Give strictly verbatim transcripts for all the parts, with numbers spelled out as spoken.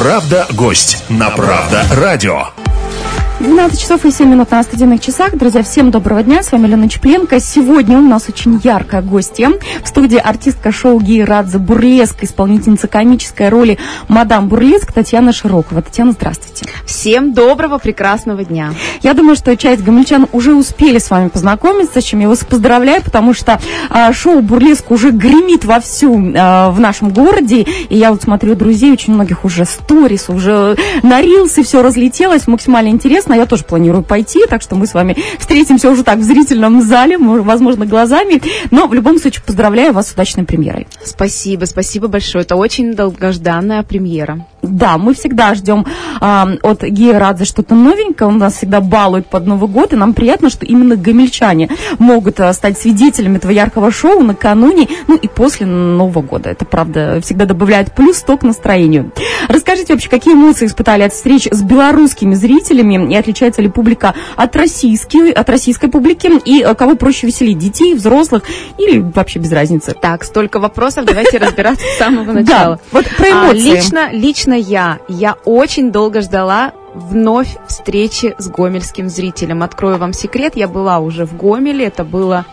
Правда, гость на Правда радио. двенадцать часов и семь минут на студийных часах. Друзья, всем доброго дня. С вами Лена Чепленко. Сегодня у нас очень яркая гостья. В студии артистка шоу Гии Радзе Бурлеск, исполнительница комической роли мадам Бурлеск Татьяна Широкова. Татьяна, здравствуйте. Всем доброго, прекрасного дня. Я думаю, что часть гомельчан уже успели с вами познакомиться, с чем я вас поздравляю, потому что а, шоу Бурлеск уже гремит вовсю а, в нашем городе. И я вот смотрю друзей, очень многих уже сторис, уже на рилсы все разлетелось, максимально интересно. Я тоже планирую пойти, так что мы с вами встретимся уже так в зрительном зале, возможно, глазами. Но в любом случае поздравляю вас с удачной премьерой. Спасибо, спасибо большое. Это очень долгожданная премьера. Да, мы всегда ждем а, от Гии Радзе что-то новенькое. Он нас всегда балует под Новый год, и нам приятно, что именно гомельчане могут а, стать свидетелями этого яркого шоу накануне, ну и после Нового года. Это, правда, всегда добавляет плюс сто к настроению. Расскажите вообще, какие эмоции испытали от встреч с белорусскими зрителями, и отличается ли публика от российской, от российской публики, и а, кого проще веселить, детей, взрослых или вообще без разницы? Так, столько вопросов, давайте разбираться с самого начала. Да, вот про эмоции. А, лично, лично я, я очень долго ждала вновь встречи с гомельским зрителем. Открою вам секрет, я была уже в Гомеле, это было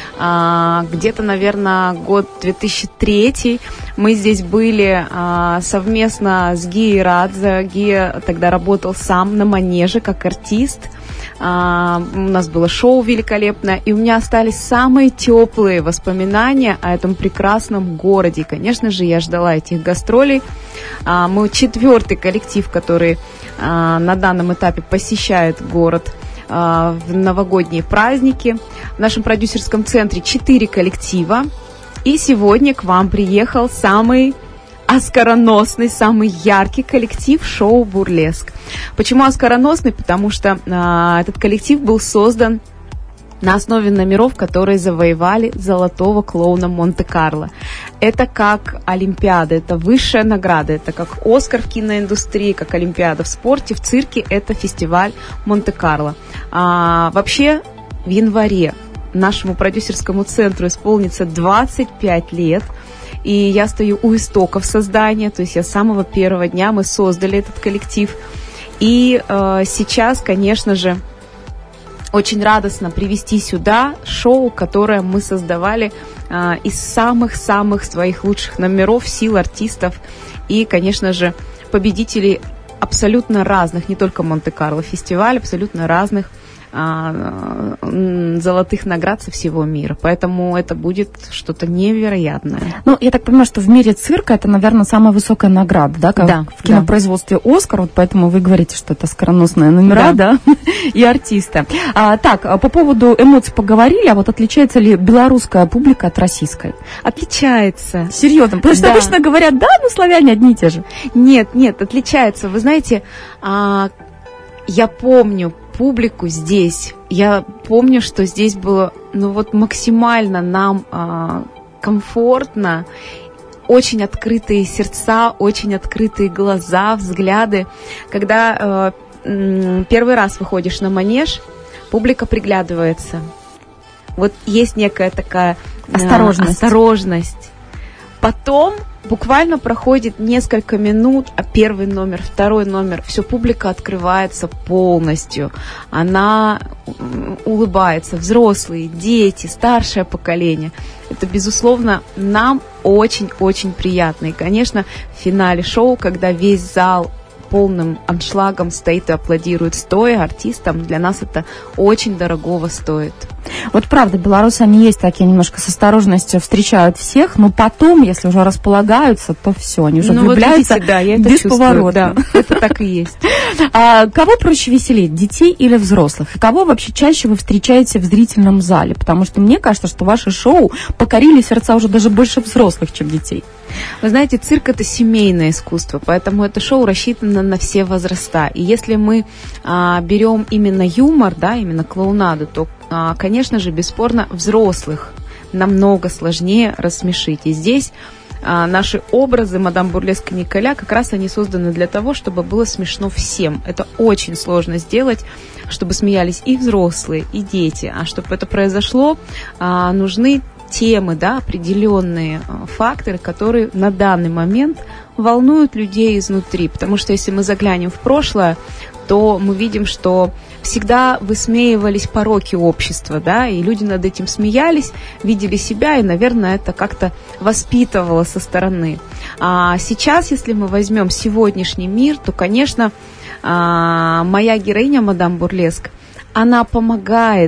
а, где-то, наверное, год две тысячи третий. Мы здесь были а, совместно с Гией Радзе. Гия тогда работал сам на манеже как артист. Uh, у нас было шоу великолепное, и у меня остались самые теплые воспоминания о этом прекрасном городе. И, конечно же, я ждала этих гастролей. Uh, мы четвертый коллектив, который uh, на данном этапе посещает город uh, в новогодние праздники. В нашем продюсерском центре четыре коллектива. И сегодня к вам приехал самый оскароносный, самый яркий коллектив шоу «Бурлеск». Почему оскароносный? Потому что а, этот коллектив был создан на основе номеров, которые завоевали золотого клоуна Монте-Карло. Это как Олимпиада, это высшая награда, это как Оскар в киноиндустрии, как Олимпиада в спорте, в цирке, это фестиваль Монте-Карло. А, вообще, в январе нашему продюсерскому центру исполнится двадцать пять лет. И я стою у истоков создания, то есть я с самого первого дня мы создали этот коллектив. И э, сейчас, конечно же, очень радостно привести сюда шоу, которое мы создавали э, из самых-самых своих лучших номеров, сил артистов и, конечно же, победителей абсолютно разных, не только Монте-Карло фестиваль, абсолютно разных золотых наград со всего мира. Поэтому это будет что-то невероятное. Ну, я так понимаю, что в мире цирка это, наверное, самая высокая награда, да? Как да, в кинопроизводстве да. «Оскар», вот поэтому вы говорите, что это оскароносные номера, да, да? И артисты. А, так, по поводу эмоций поговорили, а вот отличается ли белорусская публика от российской? Отличается. Серьезно? Потому что да. обычно говорят, да, ну, славяне одни и те же. Нет, нет, отличается. Вы знаете, а, я помню публику здесь. Я помню, что здесь было, ну вот максимально нам а, комфортно, очень открытые сердца, очень открытые глаза, взгляды. Когда а, м, первый раз выходишь на манеж, публика приглядывается. Вот есть некая такая осторожность. А, осторожность. Потом буквально проходит несколько минут, а первый номер, второй номер, все, публика открывается полностью. Она улыбается, взрослые, дети, старшее поколение. Это, безусловно, нам очень-очень приятно. И, конечно, в финале шоу, когда весь зал полным аншлагом стоит и аплодирует стоя артистам, для нас это очень дорогого стоит. Вот правда, белорусы, они есть такие немножко с осторожностью, встречают всех, но потом, если уже располагаются, то все, они уже ну, влюбляются вот видите, да, я это бесповоротно. Да, это так и есть. А кого проще веселить, детей или взрослых? И кого вообще чаще вы встречаете в зрительном зале? Потому что мне кажется, что ваши шоу покорили сердца уже даже больше взрослых, чем детей. Вы знаете, цирк – это семейное искусство, поэтому это шоу рассчитано на все возраста. И если мы а, берем именно юмор, да, именно клоунаду, то, а, конечно же, бесспорно, взрослых намного сложнее рассмешить. И здесь а, наши образы мадам Бурлеск и Николя как раз они созданы для того, чтобы было смешно всем. Это очень сложно сделать, чтобы смеялись и взрослые, и дети. А чтобы это произошло, а, нужны темы, да, определенные факторы, которые на данный момент волнуют людей изнутри. Потому что если мы заглянем в прошлое, то мы видим, что всегда высмеивались пороки общества, да, и люди над этим смеялись, видели себя, и, наверное, это как-то воспитывало со стороны. А сейчас, если мы возьмем сегодняшний мир, то, конечно, моя героиня, мадам Бурлеск, она помогает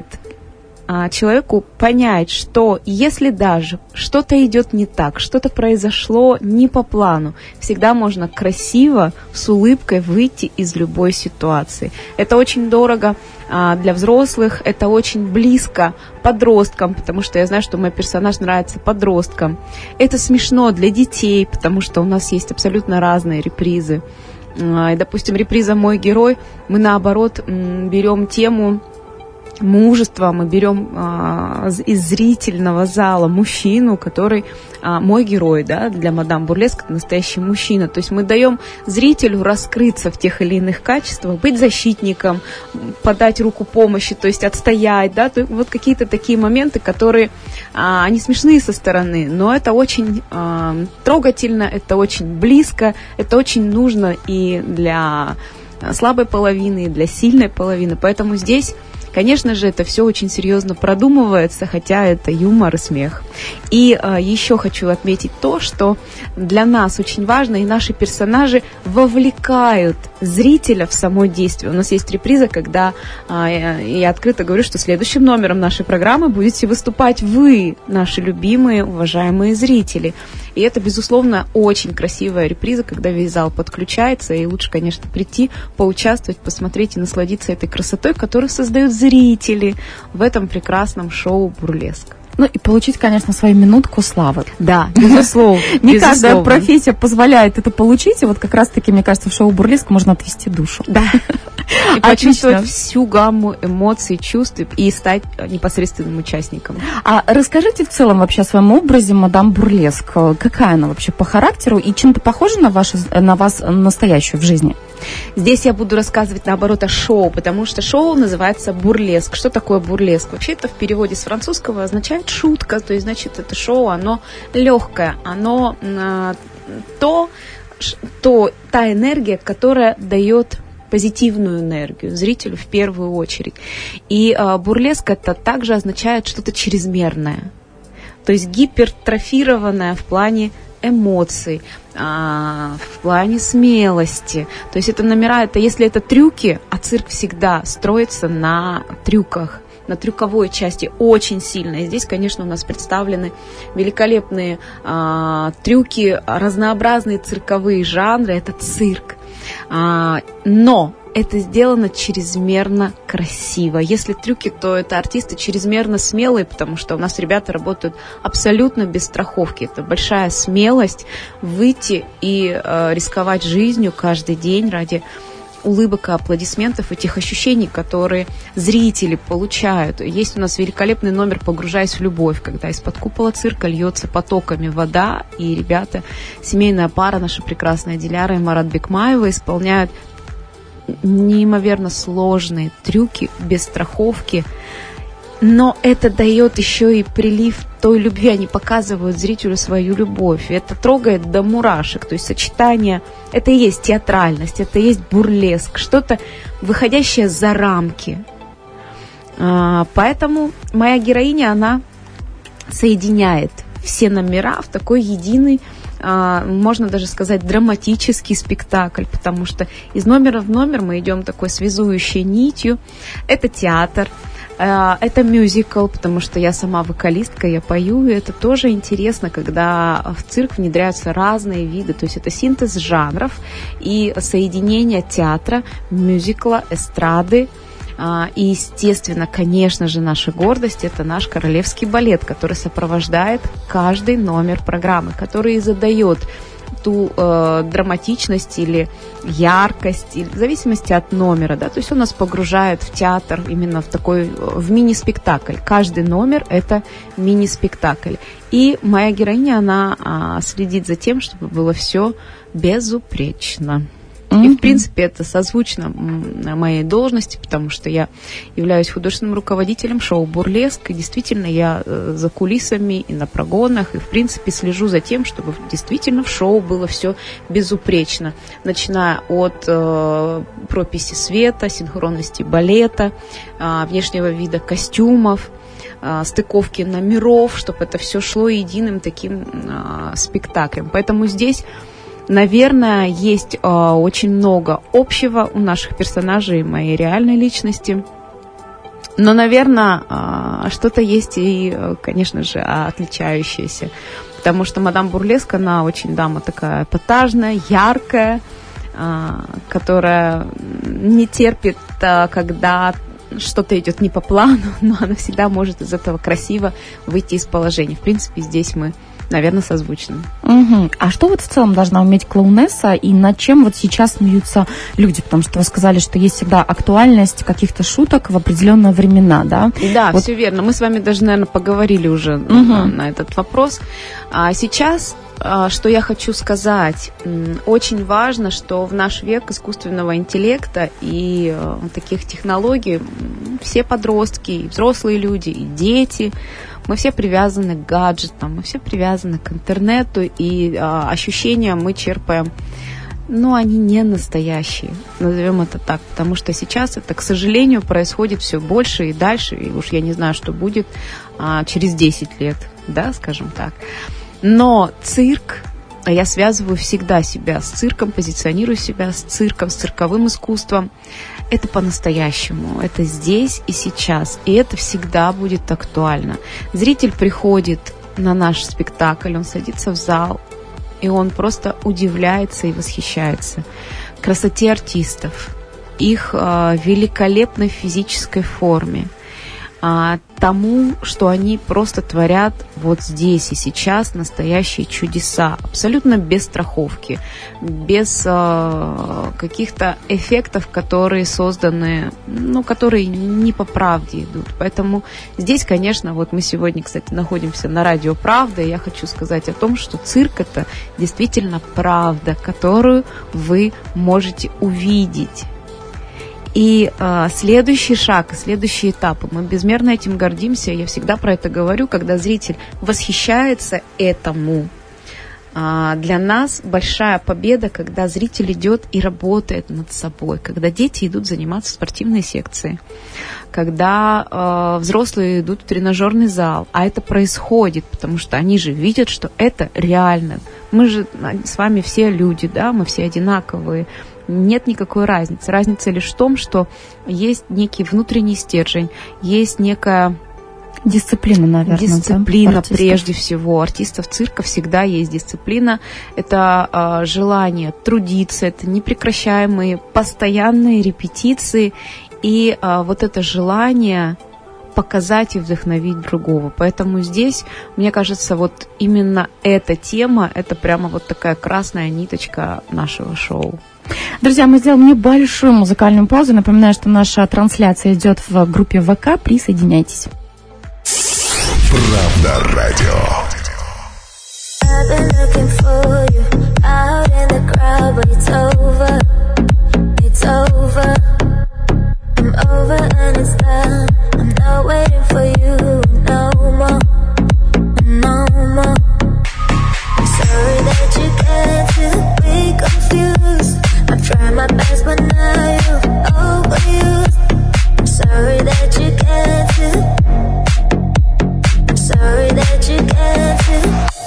человеку понять, что если даже что-то идет не так, что-то произошло не по плану, всегда можно красиво, с улыбкой выйти из любой ситуации. Это очень дорого а, для взрослых, это очень близко подросткам, потому что я знаю, что мой персонаж нравится подросткам. Это смешно для детей, потому что у нас есть абсолютно разные репризы. А, и, допустим, реприза «Мой герой», мы наоборот берем тему мужества, мы берем а, из зрительного зала мужчину, который а, мой герой, да, для мадам Бурлеск настоящий мужчина. То есть мы даем зрителю раскрыться в тех или иных качествах, быть защитником, подать руку помощи, то есть отстоять, да, то, вот какие-то такие моменты, которые, а, они смешные со стороны, но это очень а, трогательно, это очень близко, это очень нужно и для слабой половины, и для сильной половины, поэтому здесь, конечно же, это все очень серьезно продумывается, хотя это юмор и смех. И э, еще хочу отметить то, что для нас очень важно, и наши персонажи вовлекают зрителя в само действие. У нас есть реприза, когда э, я открыто говорю, что следующим номером нашей программы будете выступать вы, наши любимые, уважаемые зрители. И это, безусловно, очень красивая реприза, когда весь зал подключается, и лучше, конечно, прийти, поучаствовать, посмотреть и насладиться этой красотой, которую создают зрители в этом прекрасном шоу «Бурлеск». Ну и получить, конечно, свою минутку славы. Да, безусловно. Не каждая профессия позволяет это получить, и вот как раз-таки, мне кажется, в шоу «Бурлеск» можно отвести душу. Да. И почувствовать всю гамму эмоций, чувств и стать непосредственным участником. А расскажите в целом вообще о своем образе мадам Бурлеск. Какая она вообще по характеру и чем-то похожа на, вашу, на вас настоящую в жизни? Здесь я буду рассказывать, наоборот, о шоу, потому что шоу называется «Бурлеск». Что такое бурлеск? Вообще это в переводе с французского означает шутка, то есть, значит, это шоу, оно легкое, оно э, то, то, та энергия, которая дает позитивную энергию зрителю в первую очередь. И э, бурлеск это также означает что-то чрезмерное, то есть гипертрофированное в плане эмоций, а, в плане смелости. То есть это номера, это если это трюки, а цирк всегда строится на трюках, на трюковой части очень сильно. И здесь, конечно, у нас представлены великолепные а, трюки, разнообразные цирковые жанры, это цирк. А, но это сделано чрезмерно красиво. Если трюки, то это артисты чрезмерно смелые, потому что у нас ребята работают абсолютно без страховки. Это большая смелость выйти и э, рисковать жизнью каждый день ради улыбок и аплодисментов, и тех ощущений, которые зрители получают. Есть у нас великолепный номер «Погружаясь в любовь», когда из-под купола цирка льется потоками вода, и ребята, семейная пара, наша прекрасная Диляра и Марат Бекмаева, исполняют неимоверно сложные трюки без страховки, но это дает еще и прилив той любви, они показывают зрителю свою любовь, и это трогает до мурашек, то есть сочетание, это и есть театральность, это и есть бурлеск, что-то выходящее за рамки. А, поэтому моя героиня, она соединяет все номера в такой единый, можно даже сказать, драматический спектакль, потому что из номера в номер мы идем такой связующей нитью. Это театр, это мюзикл, потому что я сама вокалистка, я пою, и это тоже интересно, когда в цирк внедряются разные виды, то есть это синтез жанров и соединение театра, мюзикла, эстрады. И, естественно, конечно же, наша гордость – это наш королевский балет, который сопровождает каждый номер программы, который задает ту э, драматичность или яркость, или, в зависимости от номера, да, то есть он нас погружает в театр именно в такой, в мини-спектакль. Каждый номер – это мини-спектакль. И моя героиня, она а, следит за тем, чтобы было все безупречно. Mm-hmm. И, в принципе, это созвучно моей должности, потому что я являюсь художественным руководителем шоу «Бурлеск», и действительно я за кулисами и на прогонах, и, в принципе, слежу за тем, чтобы действительно в шоу было все безупречно, начиная от э, прописи света, синхронности балета, э, внешнего вида костюмов, стыковки номеров, чтобы это все шло единым таким а, спектаклем. Поэтому здесь, наверное, есть а, очень много общего у наших персонажей и моей реальной личности. Но, наверное, а, что-то есть и, конечно же, отличающееся. Потому что мадам Бурлеск, она очень дама такая эпатажная, яркая, а, которая не терпит, а, когда что-то идет не по плану, но она всегда может из этого красиво выйти из положения. В принципе, здесь мы, наверное, созвучны. Угу. А что вот в целом должна уметь клоунесса, и над чем вот сейчас смеются люди? Потому что вы сказали, что есть всегда актуальность каких-то шуток в определенные времена, да? Да, вот. Все верно. Мы с вами даже, наверное, поговорили уже угу. на, на этот вопрос. А сейчас... Что я хочу сказать? Очень важно, что в наш век искусственного интеллекта и таких технологий все подростки, и взрослые люди, и дети, мы все привязаны к гаджетам, мы все привязаны к интернету, и ощущения мы черпаем, но они не настоящие, назовем это так, потому что сейчас это, к сожалению, происходит все больше и дальше, и уж я не знаю, что будет через десять лет, да, скажем так. Но цирк, я связываю всегда себя с цирком, позиционирую себя с цирком, с цирковым искусством. Это по-настоящему, это здесь и сейчас, и это всегда будет актуально. Зритель приходит на наш спектакль, он садится в зал, и он просто удивляется и восхищается красоте артистов, их э, великолепной физической форме, тому, что они просто творят вот здесь и сейчас настоящие чудеса, абсолютно без страховки, без э, каких-то эффектов, которые созданы, ну, которые не по правде идут. Поэтому здесь, конечно, вот мы сегодня, кстати, находимся на радио «Правда», и я хочу сказать о том, что цирк — это действительно правда, которую вы можете увидеть. И э, следующий шаг, следующий этап, мы безмерно этим гордимся, я всегда про это говорю, когда зритель восхищается этому. Э, для нас большая победа, когда зритель идет и работает над собой, когда дети идут заниматься в спортивные секции, когда э, взрослые идут в тренажерный зал, а это происходит, потому что они же видят, что это реально. Мы же с вами все люди, да, мы все одинаковые. Нет никакой разницы. Разница лишь в том, что есть некий внутренний стержень, есть некая дисциплина, наверное. Дисциплина, да, прежде всего. Артистов цирка всегда есть дисциплина. Это э, желание трудиться, это непрекращаемые постоянные репетиции и э, вот это желание показать и вдохновить другого. Поэтому здесь, мне кажется, вот именно эта тема, это прямо вот такая красная ниточка нашего шоу. Друзья, мы сделаем небольшую музыкальную паузу. Напоминаю, что наша трансляция идет в группе ВК. Присоединяйтесь. Правда радио. I'm trying my best, but now you're overused. I'm sorry that you can't do. I'm sorry that you can't do.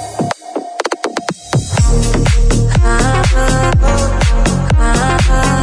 I, I, I,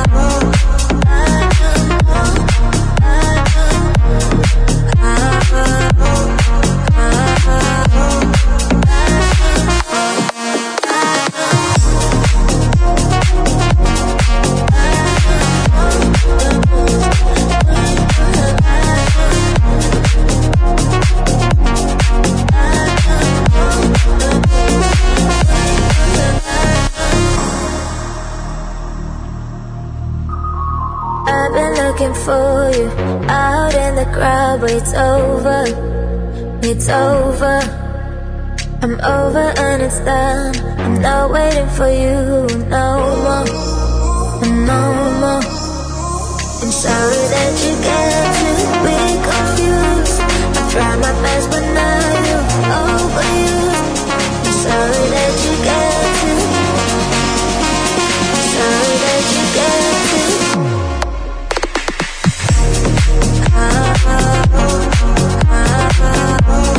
for you out in the crowd, but it's over, it's over. I'm over and it's done. I'm not waiting for you no more. no more. I'm sorry that you get to be confused. I try my best but now you overused. I'm sorry that you get to. I'm sorry that you get to. Oh, oh, oh, oh, oh.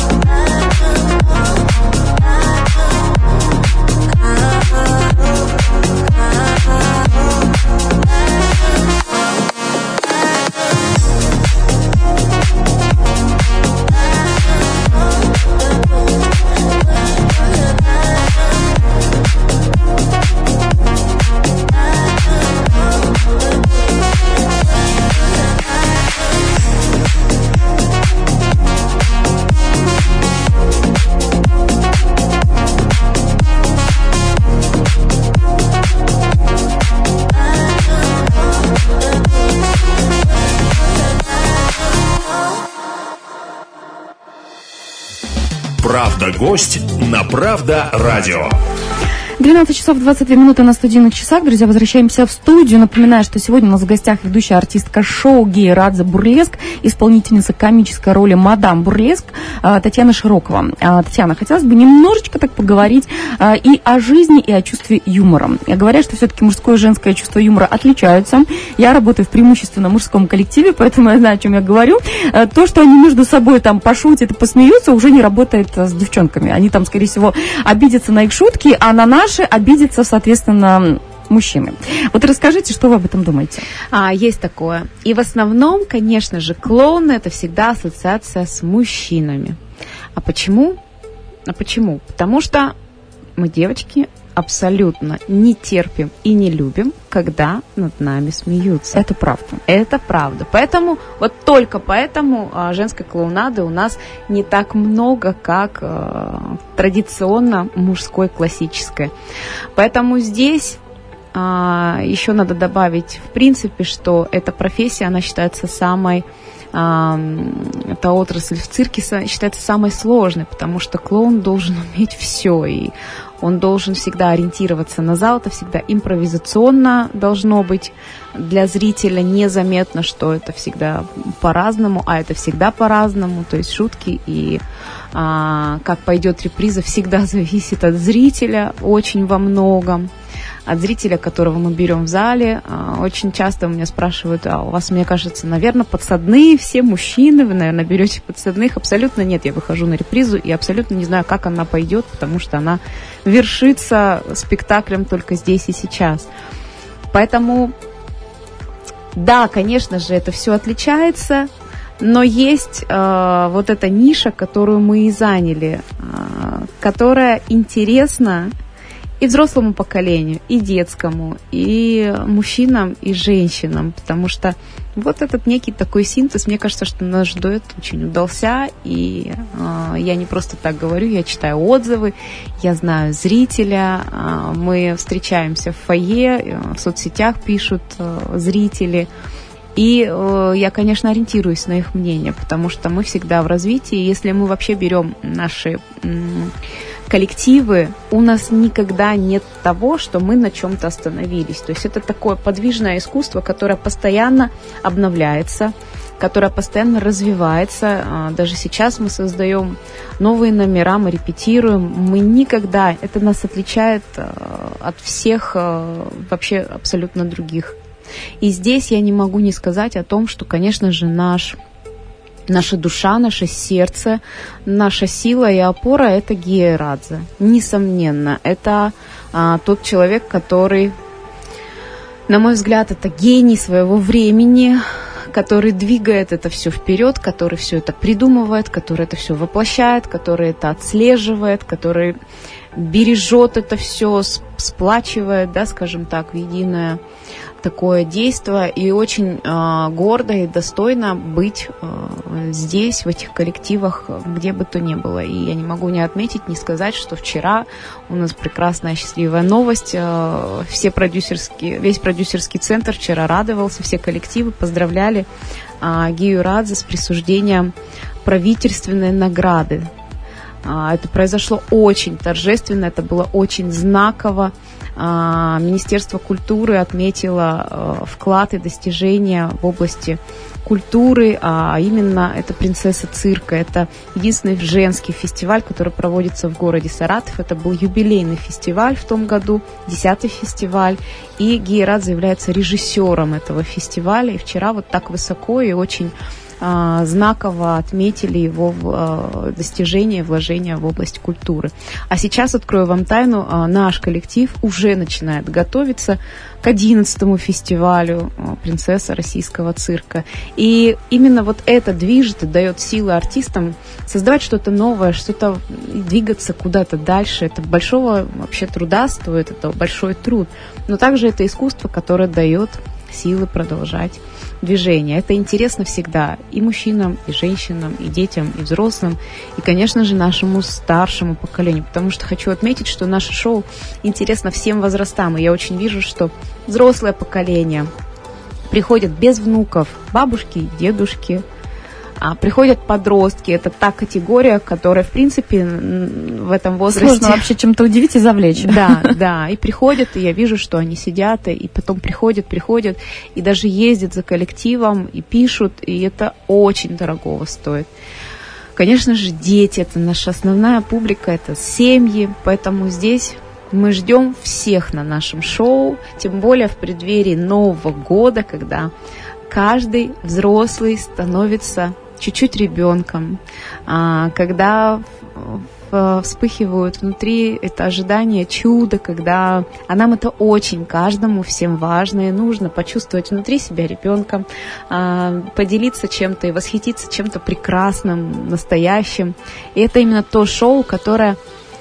Правда-гость на Правда-радио. двенадцать часов двадцать две минуты на студийных часах. Друзья, возвращаемся в студию. Напоминаю, что сегодня у нас в гостях ведущая артистка шоу Гея Радзе Бурлеск, исполнительница комической роли мадам Бурлеск Татьяна Широкова. Татьяна, хотелось бы немножечко так поговорить и о жизни, и о чувстве юмора. Говорят, что все-таки мужское и женское чувство юмора отличаются. Я работаю в преимущественно мужском коллективе, поэтому я знаю, о чем я говорю. То, что они между собой там пошутят и посмеются, уже не работает с девчонками. Они там, скорее всего, обидятся на их шутки, а на наши обидятся, соответственно, мужчины. Вот расскажите, что вы об этом думаете? А, есть такое. И в основном, конечно же, клоуны — это всегда ассоциация с мужчинами. А почему? А почему? Потому что мы, девочки, абсолютно не терпим и не любим, когда над нами смеются. Это правда. Это правда. Поэтому, вот только поэтому а, женской клоунады у нас не так много, как а, традиционно мужской, классической. Поэтому здесь а, еще надо добавить, в принципе, что эта профессия, она считается самой, а, эта отрасль в цирке считается самой сложной, потому что клоун должен уметь все, и он должен всегда ориентироваться на зал, это всегда импровизационно должно быть для зрителя, незаметно, что это всегда по-разному, а это всегда по-разному, то есть шутки и а, как пойдет реприза всегда зависит от зрителя очень во многом, от зрителя, которого мы берем в зале. А, очень часто у меня спрашивают, а у вас, мне кажется, наверное, подсадные все мужчины, вы, наверное, берете подсадных. Абсолютно нет, я выхожу на репризу и абсолютно не знаю, как она пойдет, потому что она вершится спектаклем только здесь и сейчас. Поэтому, да, конечно же, это все отличается, но есть э, вот эта ниша, которую мы и заняли, э, которая интересна и взрослому поколению, и детскому, и мужчинам, и женщинам, потому что вот этот некий такой синтез, мне кажется, что наш дуэт очень удался, и э, я не просто так говорю, я читаю отзывы, я знаю зрителя, э, мы встречаемся в фойе, э, в соцсетях пишут э, зрители, и э, я, конечно, ориентируюсь на их мнение, потому что мы всегда в развитии, если мы вообще берем наши э, коллективы, у нас никогда нет того, что мы на чем-то остановились. То есть это такое подвижное искусство, которое постоянно обновляется, которое постоянно развивается. Даже сейчас мы создаем новые номера, мы репетируем. Мы никогда, это нас отличает от всех вообще абсолютно других. И здесь я не могу не сказать о том, что, конечно же, наш... Наша душа, наше сердце, наша сила и опора – это Гея Радзе. Несомненно, это а, тот человек, который, на мой взгляд, это гений своего времени, который двигает это все вперед, который все это придумывает, который это все воплощает, который это отслеживает, который бережет это все, сплачивает, да, скажем так, в единое такое действие, и очень э, гордо и достойно быть э, здесь, в этих коллективах, где бы то ни было. И я не могу не отметить, не сказать, что вчера у нас прекрасная, счастливая новость. Э, все продюсерские, весь продюсерский центр вчера радовался, все коллективы поздравляли э, Гею Радзе с присуждением правительственной награды. Э, это произошло очень торжественно, это было очень знаково. Министерство культуры отметило вклад и достижения в области культуры, а именно это «Принцесса цирка». Это единственный женский фестиваль, который проводится в городе Саратов. Это был юбилейный фестиваль в том году, десятый фестиваль. И Гия Радзе является режиссером этого фестиваля. И вчера вот так высоко и очень а, знаково отметили его а, достижения, вложения в область культуры. А сейчас, открою вам тайну, а, наш коллектив уже начинает готовиться к одиннадцатому фестивалю «Принцесса российского цирка». И именно вот это движет и дает силы артистам создавать что-то новое, что-то, двигаться куда-то дальше. Это большого вообще труда стоит, это большой труд. Но также это искусство, которое дает силы продолжать движение. Это интересно всегда и мужчинам, и женщинам, и детям, и взрослым, и, конечно же, нашему старшему поколению, потому что хочу отметить, что наше шоу интересно всем возрастам, и я очень вижу, что взрослое поколение приходят без внуков, бабушки, дедушки, а приходят подростки. Это та категория, которая, в принципе, в этом возрасте... Сложно вообще чем-то удивить и завлечь. Да, да. И приходят, и я вижу, что они сидят, и потом приходят, приходят, и даже ездят за коллективом, и пишут, и это очень дорогого стоит. Конечно же, дети — это наша основная публика, это семьи, поэтому здесь мы ждем всех на нашем шоу, тем более в преддверии Нового года, когда каждый взрослый становится чуть-чуть ребенком, когда вспыхивают внутри это ожидание чуда, когда, а нам это очень, каждому, всем важно и нужно почувствовать внутри себя ребенком, поделиться чем-то и восхититься чем-то прекрасным, настоящим. И это именно то шоу, которое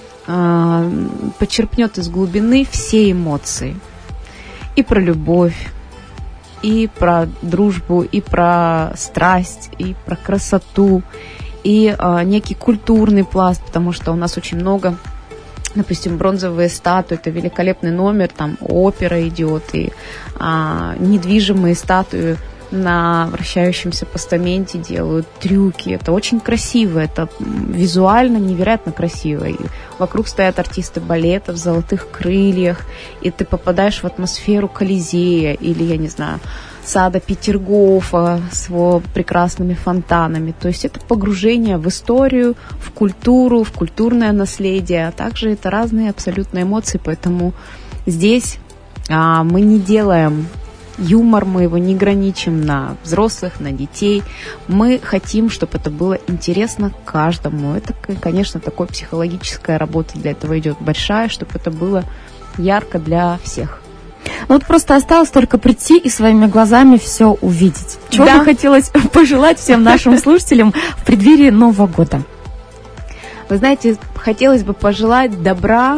подчерпнет из глубины все эмоции. И про любовь, и про дружбу, и про страсть, и про красоту, и а, некий культурный пласт, потому что у нас очень много, допустим, бронзовые статуи, это великолепный номер, там опера идет, и а, недвижимые статуи на вращающемся постаменте делают трюки. Это очень красиво, это визуально невероятно красиво. И вокруг стоят артисты балета в золотых крыльях, и ты попадаешь в атмосферу Колизея или, я не знаю, сада Петергофа с его прекрасными фонтанами. То есть это погружение в историю, в культуру, в культурное наследие, а также это разные абсолютно эмоции, поэтому здесь а, мы не делаем юмор, мы его не граничим на взрослых, на детей. Мы хотим, чтобы это было интересно каждому. Это, конечно, такая психологическая работа для этого идет большая, чтобы это было ярко для всех. Ну вот просто осталось только прийти и своими глазами все увидеть. Чего да. бы хотелось пожелать всем нашим слушателям в преддверии Нового года? Вы знаете, хотелось бы пожелать добра,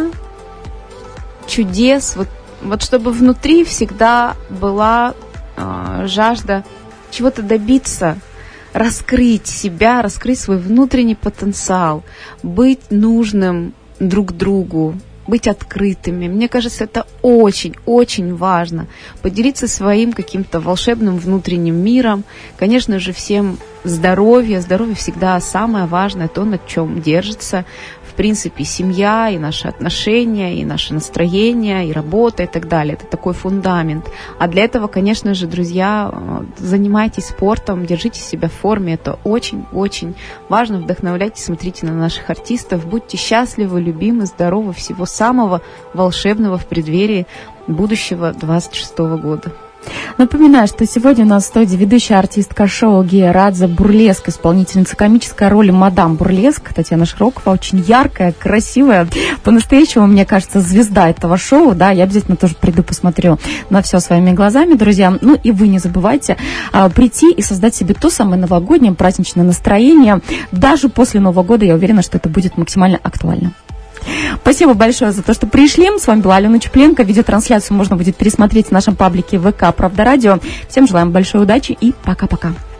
чудес, вот Вот чтобы внутри всегда была э, жажда чего-то добиться, раскрыть себя, раскрыть свой внутренний потенциал, быть нужным друг другу, быть открытыми. Мне кажется, это очень-очень важно. Поделиться своим каким-то волшебным внутренним миром. Конечно же, всем здоровье. Здоровье всегда самое важное, то, на чем держится, в принципе, семья, и наши отношения, и наше настроение, и работа, и так далее. Это такой фундамент. А для этого, конечно же, друзья, занимайтесь спортом, держите себя в форме. Это очень-очень важно. Вдохновляйтесь, смотрите на наших артистов. Будьте счастливы, любимы, здоровы. Всего самого волшебного в преддверии будущего двадцать шестого года. Напоминаю, что сегодня у нас в студии ведущая артистка шоу Гия Радзе, бурлеск, исполнительница комической роли мадам Бурлеск, Татьяна Широкова, очень яркая, красивая, по-настоящему, мне кажется, звезда этого шоу, да, я обязательно тоже приду, посмотрю на все своими глазами, друзья. Ну и вы не забывайте а, прийти и создать себе то самое новогоднее праздничное настроение. Даже после Нового года я уверена, что это будет максимально актуально. Спасибо большое за то, что пришли. С вами была Алена Чупленко. Видеотрансляцию можно будет пересмотреть в нашем паблике ВК «Правда Радио». Всем желаем большой удачи и пока-пока.